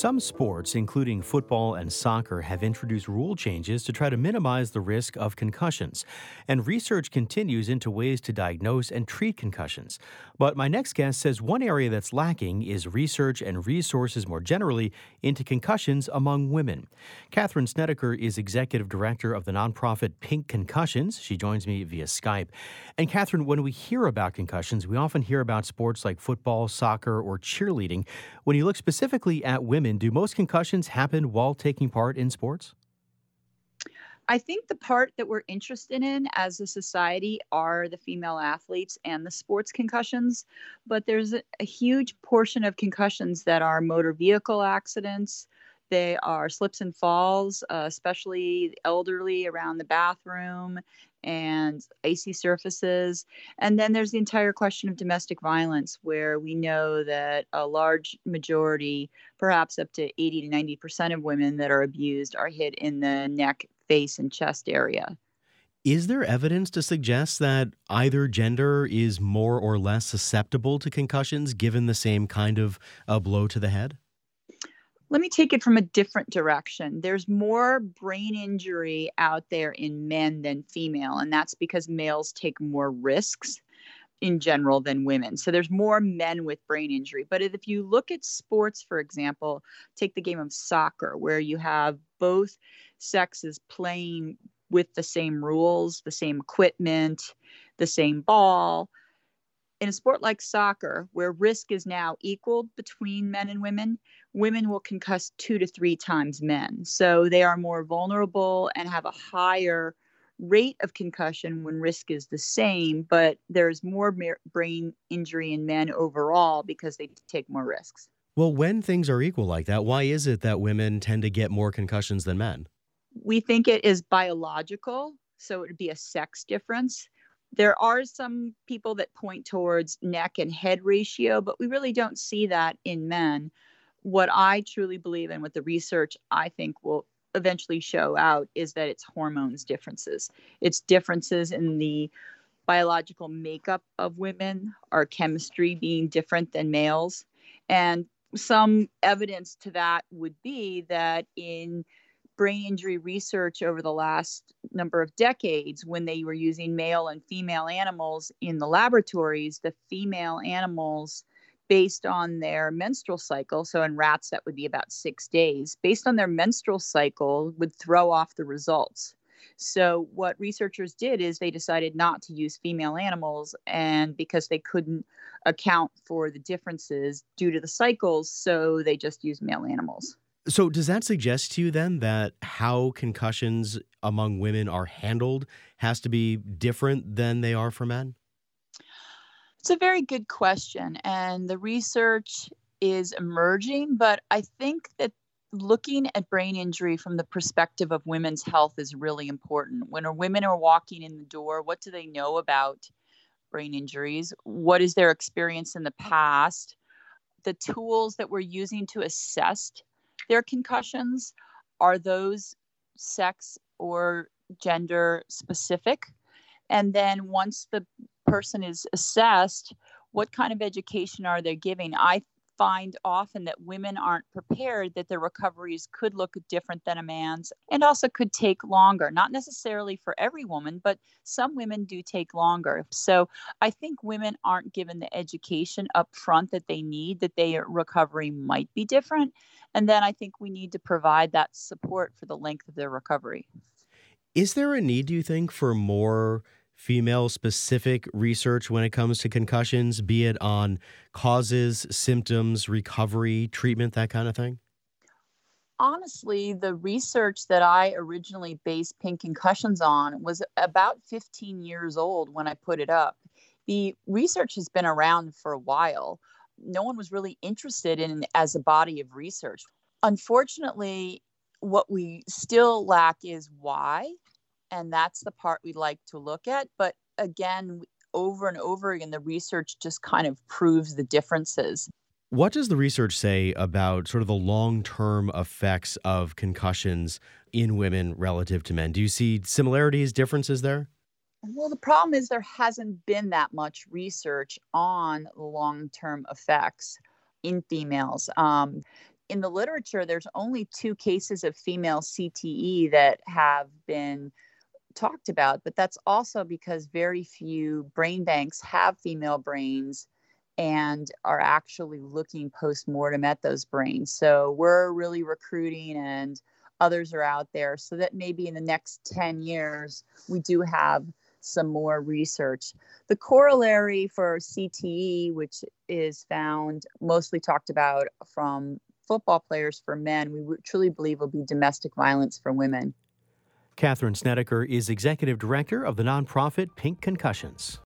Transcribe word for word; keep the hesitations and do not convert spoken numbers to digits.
Some sports, including football and soccer, have introduced rule changes to try to minimize the risk of concussions. And research continues into ways to diagnose and treat concussions. But my next guest says one area that's lacking is research and resources more generally into concussions among women. Catherine Snedeker is executive director of the nonprofit Pink Concussions. She joins me via Skype. And Catherine, when we hear about concussions, we often hear about sports like football, soccer, or cheerleading. When you look specifically at women, do most concussions happen while taking part in sports? I think the part that we're interested in as a society are the female athletes and the sports concussions, but there's a, a huge portion of concussions that are motor vehicle accidents. They are slips and falls, uh, especially the elderly around the bathroom and icy surfaces. And then there's the entire question of domestic violence, where we know that a large majority, perhaps up to eighty to ninety percent of women that are abused are hit in the neck, face, and chest area. Is there evidence to suggest that either gender is more or less susceptible to concussions given the same kind of a blow to the head? Let me take it from a different direction. There's more brain injury out there in men than female, and that's because males take more risks in general than women. So there's more men with brain injury. But if you look at sports, for example, take the game of soccer, where you have both sexes playing with the same rules, the same equipment, the same ball. In a sport like soccer, where risk is now equal between men and women, women will concuss two to three times men. So they are more vulnerable and have a higher rate of concussion when risk is the same, but there's more ma- brain injury in men overall because they take more risks. Well, when things are equal like that, why is it that women tend to get more concussions than men? We think it is biological, so it would be a sex difference. There are some people that point towards neck and head ratio, but we really don't see that in men. What I truly believe in, what the research I think will eventually show out, is that it's hormones differences. It's differences in the biological makeup of women, our chemistry being different than males. And some evidence to that would be that in brain injury research over the last number of decades, when they were using male and female animals in the laboratories, the female animals, based on their menstrual cycle, so in rats that would be about six days, based on their menstrual cycle, would throw off the results. So what researchers did is they decided not to use female animals, and because they couldn't account for the differences due to the cycles, so they just used male animals. So does that suggest to you then that how concussions among women are handled has to be different than they are for men? It's a very good question, and the research is emerging, but I think that looking at brain injury from the perspective of women's health is really important. When women are walking in the door, what do they know about brain injuries? What is their experience in the past? The tools that we're using to assess their concussions, are those sex or gender specific? And then once the person is assessed, what kind of education are they giving? I find often that women aren't prepared, that their recoveries could look different than a man's and also could take longer. Not necessarily for every woman, but some women do take longer. So I think women aren't given the education up front that they need, that their recovery might be different. And then I think we need to provide that support for the length of their recovery. Is there a need, do you think, for more female-specific research when it comes to concussions, be it on causes, symptoms, recovery, treatment, that kind of thing? Honestly, the research that I originally based Pink Concussions on was about fifteen years old when I put it up. The research has been around for a while. No one was really interested in it as a body of research. Unfortunately, what we still lack is why. And that's the part we'd like to look at. But again, over and over again, the research just kind of proves the differences. What does the research say about sort of the long-term effects of concussions in women relative to men? Do you see similarities, differences there? Well, the problem is there hasn't been that much research on long-term effects in females. Um, in the literature, there's only two cases of female C T E that have been talked about, but that's also because very few brain banks have female brains and are actually looking post-mortem at those brains. So we're really recruiting, and others are out there, so that maybe in the next ten years, we do have some more research. The corollary for C T E, which is found mostly talked about from football players for men, we truly believe will be domestic violence for women. Catherine Snedeker is executive director of the nonprofit Pink Concussions.